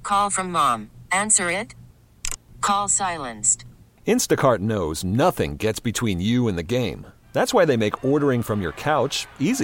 Call from mom. Answer it. Call silenced. Instacart knows nothing gets between you and the game. That's why they make ordering from your couch easy.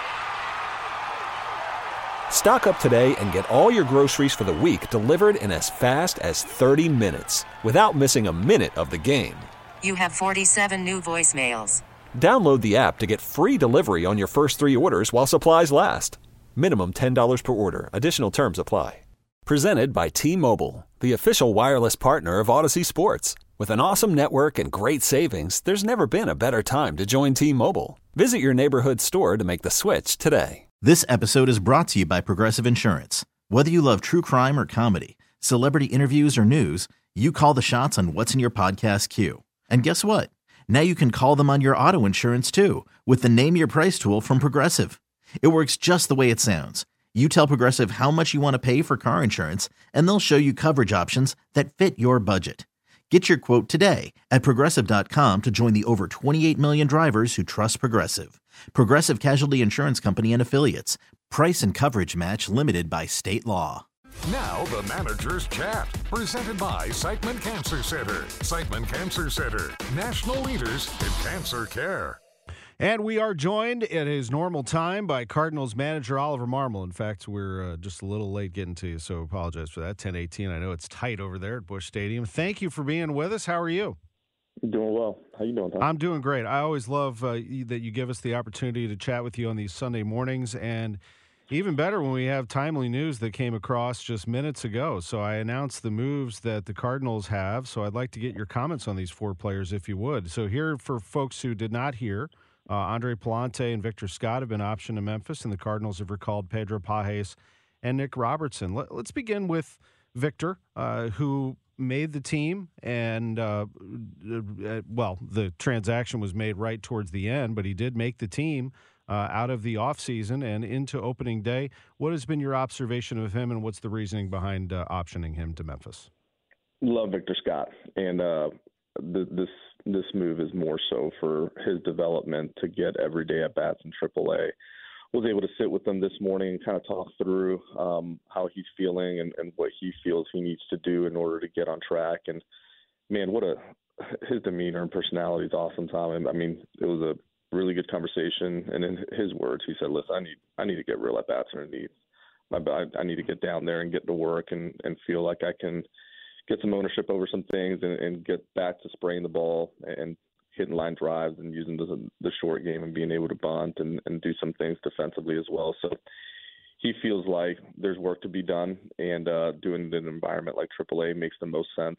Stock up today and get all your groceries for the week delivered in as fast as 30 minutes without missing a minute of the game. You have 47 new voicemails. Download the app to get free delivery on your first 3 orders while supplies last. Minimum $10 per order. Additional terms apply. Presented by T-Mobile, the official wireless partner of Odyssey Sports. With an awesome network and great savings, there's never been a better time to join T-Mobile. Visit your neighborhood store to make the switch today. This episode is brought to you by Progressive Insurance. Whether you love true crime or comedy, celebrity interviews or news, you call the shots on what's in your podcast queue. And guess what? Now you can call them on your auto insurance too with the Name Your Price tool from Progressive. It works just the way it sounds. You tell Progressive how much you want to pay for car insurance, and they'll show you coverage options that fit your budget. Get your quote today at Progressive.com to join the over 28 million drivers who trust Progressive. Progressive Casualty Insurance Company and Affiliates. Price and coverage match limited by state law. Now the Manager's Chat, presented by Siteman Cancer Center. Siteman Cancer Center, national leaders in cancer care. And we are joined at his normal time by Cardinals manager Oliver Marmol. In fact, we're just a little late getting to you, so apologize for that. 10:18. I know it's tight over there at Busch Stadium. Thank you for being with us. How are you? Doing well. How you doing, Tom? I'm doing great. I always love that you give us the opportunity to chat with you on these Sunday mornings, and even better when we have timely news that came across just minutes ago. So I announced the moves that the Cardinals have, so I'd like to get your comments on these 4 players if you would. So here, for folks who did not hear, Andre Palante and Victor Scott have been optioned to Memphis, and the Cardinals have recalled Pedro Pages and Nick Robertson. Let's begin with Victor, who made the team, and, the transaction was made right towards the end, but he did make the team out of the offseason and into opening day. What has been your observation of him, and what's the reasoning behind optioning him to Memphis? Love Victor Scott, and this move is more so for his development to get everyday at bats in AAA. Was able to sit with him this morning and kind of talk through how he's feeling and what he feels he needs to do in order to get on track. And man, his demeanor and personality is awesome, Tom. I mean, it was a really good conversation. And in his words, he said, "Listen, I need to get real at bats underneath. I need to get down there and get to work and feel like I can get some ownership over some things and get back to spraying the ball and hitting line drives and using the short game and being able to bunt and do some things defensively as well." So he feels like there's work to be done, and doing it in an environment like AAA makes the most sense.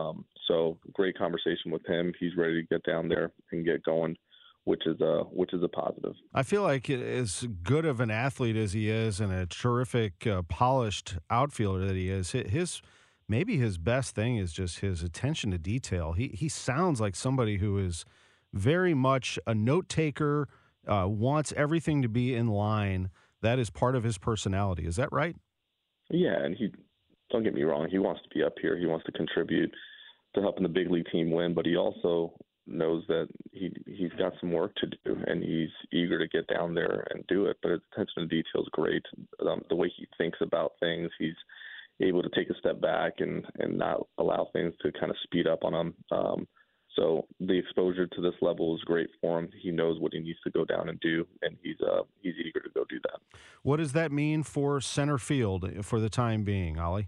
So great conversation with him. He's ready to get down there and get going, which is a positive. I feel like as good of an athlete as he is and a terrific polished outfielder that he is, maybe his best thing is just his attention to detail. He sounds like somebody who is very much a note taker, wants everything to be in line. That is part of his personality. Is that right? Yeah, and don't get me wrong, he wants to be up here. He wants to contribute to helping the big league team win, but he also knows that he's got some work to do, and he's eager to get down there and do it. But his attention to detail is great. The way he thinks about things, he's able to take a step back and not allow things to kind of speed up on him. So the exposure to this level is great for him. He knows what he needs to go down and do, and he's eager to go do that. What does that mean for center field for the time being, Ollie?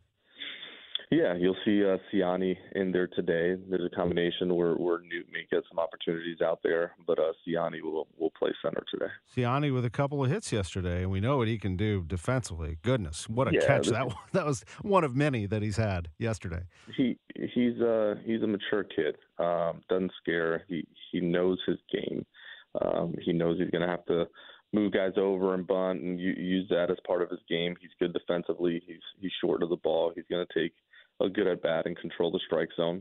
Yeah, you'll see Siani in there today. There's a combination where Newt may get some opportunities out there, but Siani will play center today. Siani with a couple of hits yesterday, and we know what he can do defensively. Goodness, what a catch that was one of many that he's had yesterday. He's a mature kid. Doesn't scare. He knows his game. He knows he's going to have to move guys over and bunt and use that as part of his game. He's good defensively. He's short of the ball. He's going to take a good at bat and control the strike zone.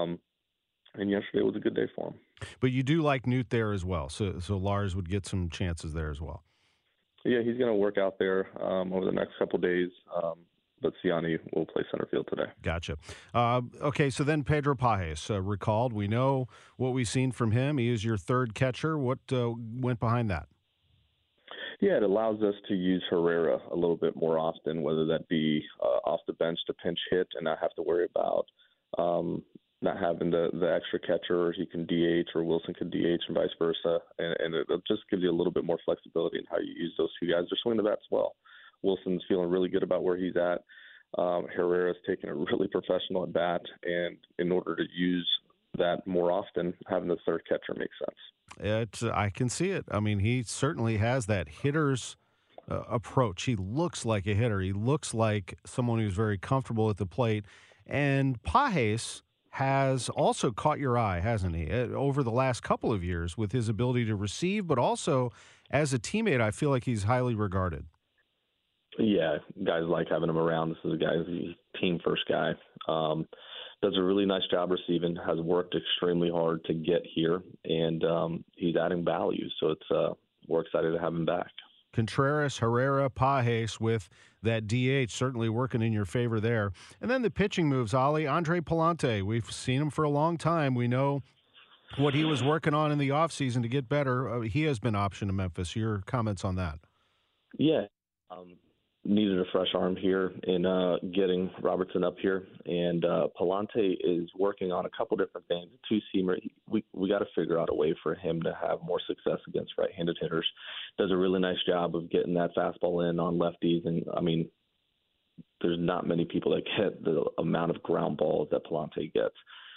And yesterday was a good day for him. But you do like Newt there as well, so Lars would get some chances there as well. Yeah, he's going to work out there over the next couple of days. But Siani will play center field today. Gotcha. Okay, so then Pedro Pages recalled. We know what we've seen from him. He is your third catcher. What went behind that? Yeah, it allows us to use Herrera a little bit more often, whether that be off the bench to pinch hit and not have to worry about not having the extra catcher, or he can DH or Wilson can DH and vice versa. And it just gives you a little bit more flexibility in how you use those two guys. They're swinging the bats well. Wilson's feeling really good about where he's at. Herrera's taking a really professional at bat, and in order to use that more often, having the third catcher makes sense. I can see it. I mean, he certainly has that hitter's approach. He looks like a hitter. He looks like someone who's very comfortable at the plate. And Pages has also caught your eye, hasn't he, over the last couple of years with his ability to receive, but also as a teammate, I feel like he's highly regarded. Yeah, guys like having him around. This is a guy who's a team-first guy. Does a really nice job receiving, has worked extremely hard to get here, and he's adding value. So we're excited to have him back. Contreras, Herrera, Pages with that DH certainly working in your favor there. And then the pitching moves, Ollie. Andre Pallante, we've seen him for a long time. We know what he was working on in the offseason to get better. He has been optioned to Memphis. Your comments on that? Yeah. Needed a fresh arm here in getting Robertson up here, and Pallante is working on a couple different things. A two-seamer, we got to figure out a way for him to have more success against right-handed hitters. Does a really nice job of getting that fastball in on lefties, and I mean, there's not many people that get the amount of ground balls that Pallante gets.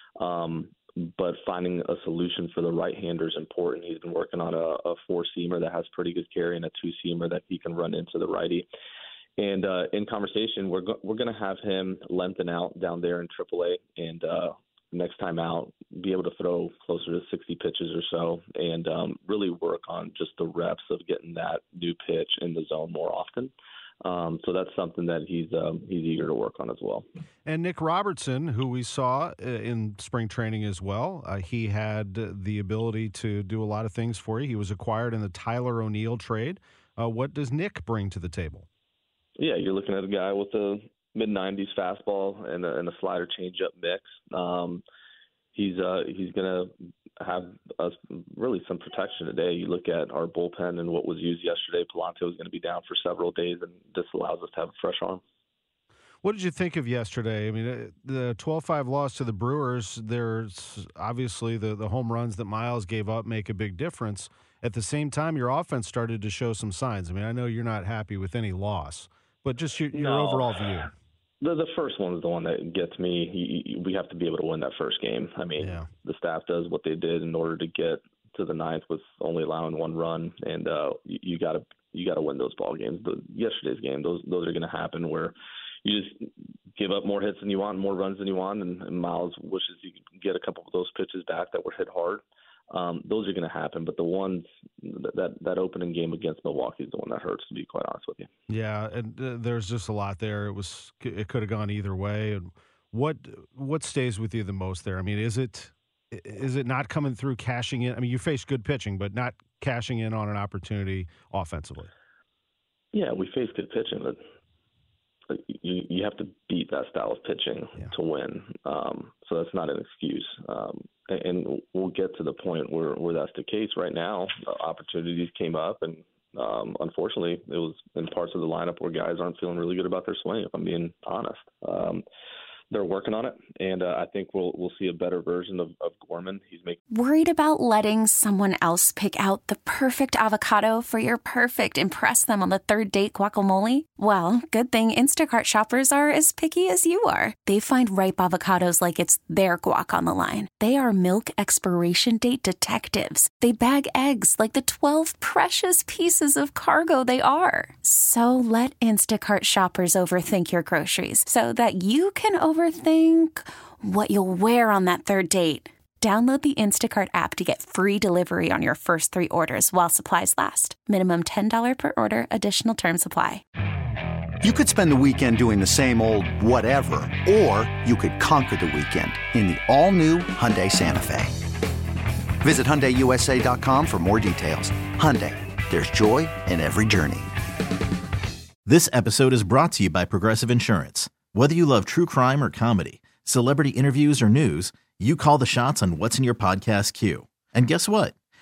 But finding a solution for the right-hander is important. He's been working on a four-seamer that has pretty good carry and a two-seamer that he can run into the righty. And in conversation, we're going to have him lengthen out down there in AAA, and next time out, be able to throw closer to 60 pitches or so, and really work on just the reps of getting that new pitch in the zone more often. So that's something that he's eager to work on as well. And Nick Robertson, who we saw in spring training as well, he had the ability to do a lot of things for you. He was acquired in the Tyler O'Neill trade. What does Nick bring to the table? Yeah, you're looking at a guy with a mid-90s fastball and a slider changeup mix. He's going to have really some protection today. You look at our bullpen and what was used yesterday. Pallante was going to be down for several days, and this allows us to have a fresh arm. What did you think of yesterday? I mean, the 12-5 loss to the Brewers, there's obviously the home runs that Miles gave up make a big difference. At the same time, your offense started to show some signs. I mean, I know you're not happy with any loss, but just your overall view. The first one is the one that gets me. We have to be able to win that first game. I mean, The staff does what they did in order to get to the ninth with only allowing one run, and you got to win those ball games. Yesterday's game, those are going to happen where you just give up more hits than you want, more runs than you want, and Miles wishes you could get a couple of those pitches back that were hit hard. Those are going to happen, but the ones that opening game against Milwaukee is the one that hurts, to be quite honest with you. Yeah, and there's just a lot there. It could have gone either way. And what stays with you the most there? I mean, is it not coming through, cashing in? I mean, you faced good pitching, but not cashing in on an opportunity offensively. Yeah, we faced good pitching, but you have to beat that style of pitching to win. So that's not an excuse. And we'll get to the point where that's the case. Right now, opportunities came up, and unfortunately, it was in parts of the lineup where guys aren't feeling really good about their swing, if I'm being honest. They're working on it, and I think we'll see a better version of Gorman. Worried about letting someone else pick out the perfect avocado for your perfect impress them on the third date guacamole? Well, good thing Instacart shoppers are as picky as you are. They find ripe avocados like it's their guac on the line. They are milk expiration date detectives. They bag eggs like the 12 precious pieces of cargo they are. So let Instacart shoppers overthink your groceries so that you can overthink what you'll wear on that third date. Download the Instacart app to get free delivery on your first 3 orders while supplies last. Minimum $10 per order. Additional terms apply. You could spend the weekend doing the same old whatever, or you could conquer the weekend in the all-new Hyundai Santa Fe. Visit HyundaiUSA.com for more details. Hyundai, there's joy in every journey. This episode is brought to you by Progressive Insurance. Whether you love true crime or comedy, celebrity interviews or news, you call the shots on what's in your podcast queue. And guess what?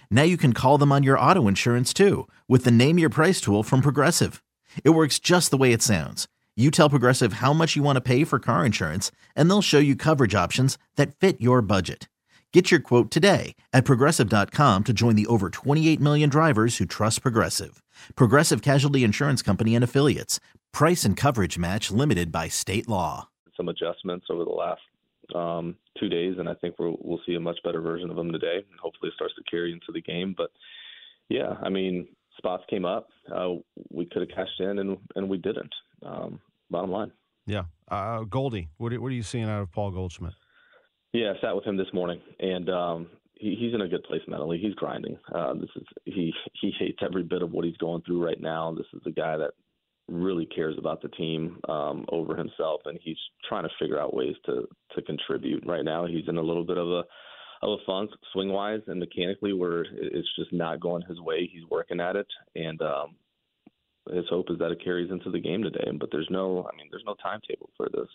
Now you can call them on your auto insurance too with the Name Your Price tool from Progressive. It works just the way it sounds. You tell Progressive how much you want to pay for car insurance, and they'll show you coverage options that fit your budget. Get your quote today at Progressive.com to join the over 28 million drivers who trust Progressive. Progressive Casualty Insurance Company and Affiliates. Price and coverage match limited by state law. Some adjustments over the last 2 days, and I think we'll see a much better version of them today. And hopefully it starts to carry into the game. But, yeah, I mean, spots came up. We could have cashed in, and we didn't. Bottom line. Yeah. Goldie, what are you seeing out of Paul Goldschmidt? Yeah, I sat with him this morning, and he's in a good place mentally. He's grinding. He hates every bit of what he's going through right now. This is a guy that really cares about the team over himself, and he's trying to figure out ways to contribute. Right now, he's in a little bit of a funk, swing-wise and mechanically, where it's just not going his way. He's working at it, and his hope is that it carries into the game today. But there's no timetable for this.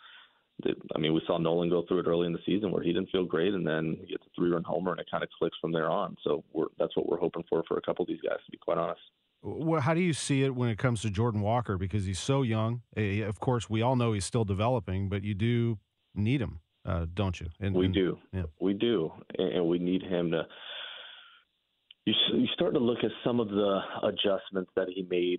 We saw Nolan go through it early in the season where he didn't feel great, and then he gets a 3-run homer, and it kind of clicks from there on. So that's what we're hoping for a couple of these guys, to be quite honest. Well, how do you see it when it comes to Jordan Walker? Because he's so young. Of course, we all know he's still developing, but you do need him, don't you? We do. Yeah. We do, and we need him to. You start to look at some of the adjustments that he made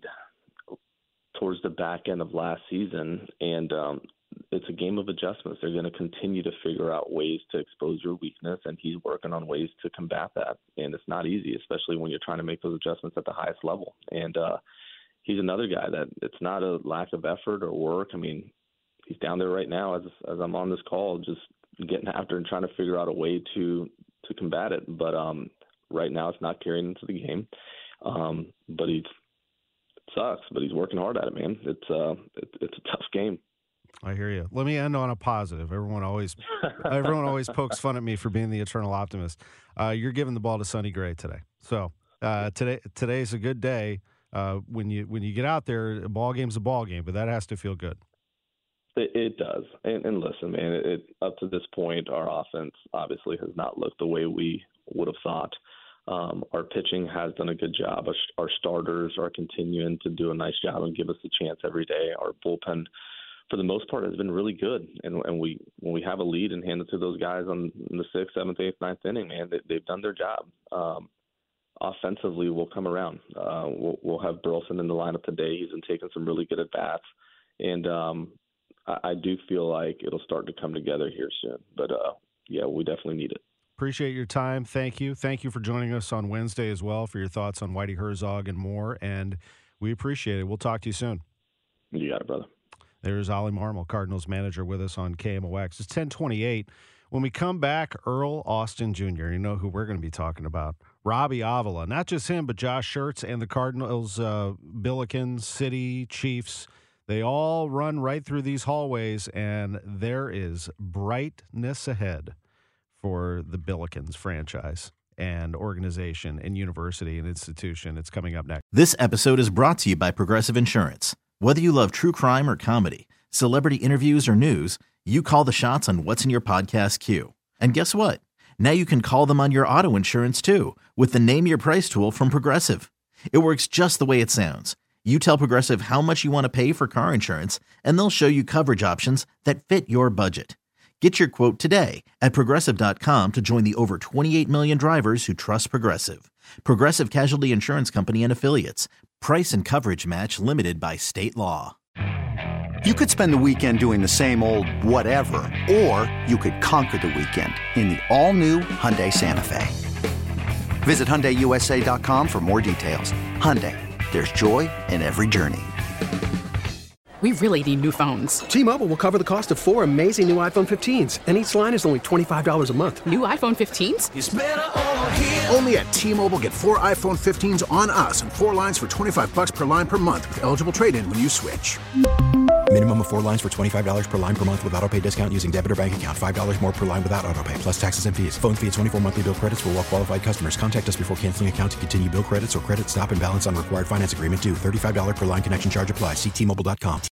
towards the back end of last season, and it's a game of adjustments. They're going to continue to figure out ways to expose your weakness, and he's working on ways to combat that. And it's not easy, especially when you're trying to make those adjustments at the highest level. And he's another guy that it's not a lack of effort or work. I mean, he's down there right now as I'm on this call, just getting after and trying to figure out a way to combat it. But right now it's not carrying into the game. But it sucks, but he's working hard at it, man. It's a tough game. I hear you. Let me end on a positive. Everyone always pokes fun at me for being the eternal optimist. You're giving the ball to Sonny Gray today. So today's a good day. When you get out there, a ball game's a ball game, but that has to feel good. It does. And listen, man, up to this point, our offense obviously has not looked the way we would have thought. Our pitching has done a good job. Our starters are continuing to do a nice job and give us a chance every day. Our bullpen, for the most part, has been really good. And when we have a lead and hand it to those guys in the 6th, 7th, 8th, 9th inning, man, they've done their job. Offensively, we'll come around. We'll have Burleson in the lineup today. He's been taking some really good at-bats. And I do feel like it'll start to come together here soon. But, yeah, we definitely need it. Appreciate your time. Thank you. Thank you for joining us on Wednesday as well for your thoughts on Whitey Herzog and more. And we appreciate it. We'll talk to you soon. You got it, brother. There's Ollie Marmol, Cardinals manager, with us on KMOX. It's 10:28. When we come back, Earl Austin Jr., you know who we're going to be talking about. Robbie Avila. Not just him, but Josh Schertz and the Cardinals, Billikens, City, Chiefs. They all run right through these hallways, and there is brightness ahead for the Billikens franchise and organization and university and institution. It's coming up next. This episode is brought to you by Progressive Insurance. Whether you love true crime or comedy, celebrity interviews or news, you call the shots on what's in your podcast queue. And guess what? Now you can call them on your auto insurance too with the Name Your Price tool from Progressive. It works just the way it sounds. You tell Progressive how much you want to pay for car insurance, and they'll show you coverage options that fit your budget. Get your quote today at Progressive.com to join the over 28 million drivers who trust Progressive. Progressive Casualty Insurance Company and Affiliates. Price and coverage match limited by state law. You could spend the weekend doing the same old whatever, or you could conquer the weekend in the all-new Hyundai Santa Fe. Visit HyundaiUSA.com for more details. Hyundai, there's joy in every journey. We really need new phones. T-Mobile will cover the cost of 4 amazing new iPhone 15s, and each line is only $25 a month. New iPhone 15s? It's better over here. Only at T-Mobile, get 4 iPhone 15s on us and 4 lines for $25 per line per month with eligible trade-in when you switch. Minimum of 4 lines for $25 per line per month with autopay discount using debit or bank account. $5 more per line without autopay, plus taxes and fees. Phone fee at 24 monthly bill credits for well-qualified customers. Contact us before canceling account to continue bill credits or credit stop and balance on required finance agreement due. $35 per line connection charge applies. See T-Mobile.com.